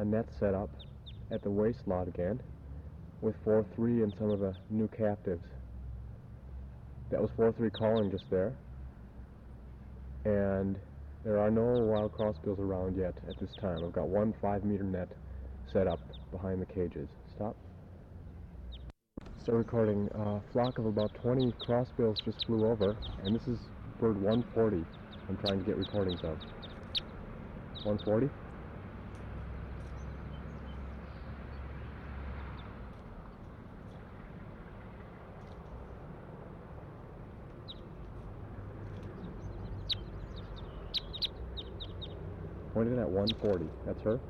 a net set up at the waste lot again with 4-3 and some of the new captives. That was 4-3 calling just there, and there are no wild crossbills around yet at this time. I've got one 5-meter net set up behind the cages. Stop. Start recording. A flock of about 20 crossbills just flew over, and this is bird 140 I'm trying to get recordings of. 140. Pointed at 140. That's her.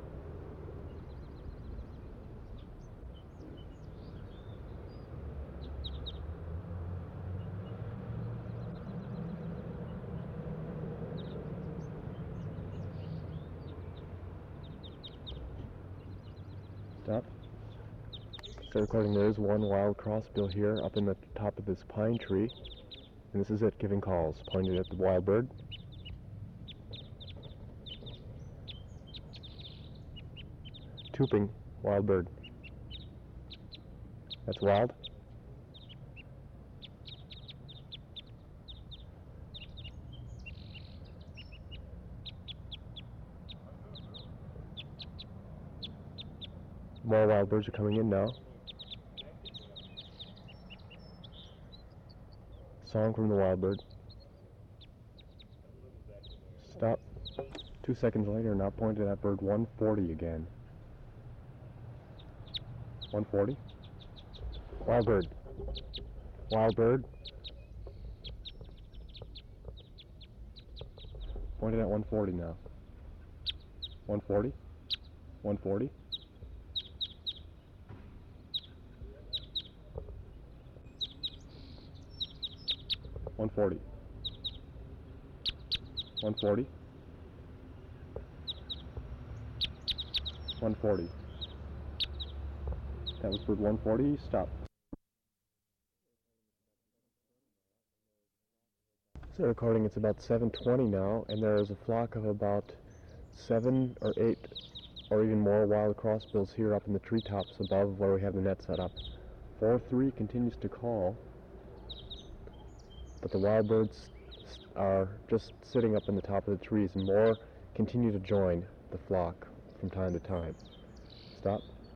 Stop. Start recording. There is one wild crossbill here up in the top of this pine tree, and this is it giving calls, pointed at the wild bird. Tooping, wild bird. That's wild. More wild birds are coming in now. Song from the wild bird. Stop. 2 seconds later, now pointed at bird 140 again. 140. Wild bird. Wild bird. Pointed at 140 now. 140. 140. 140. 140. 140. That was bird 140. Stop. So recording. It's about 7:20 now, and there is a flock of about 7 or 8 or even more wild crossbills here up in the treetops above where we have the net set up. 4-3 continues to call, but the wild birds are just sitting up in the top of the trees, and more continue to join the flock from time to time. Stop.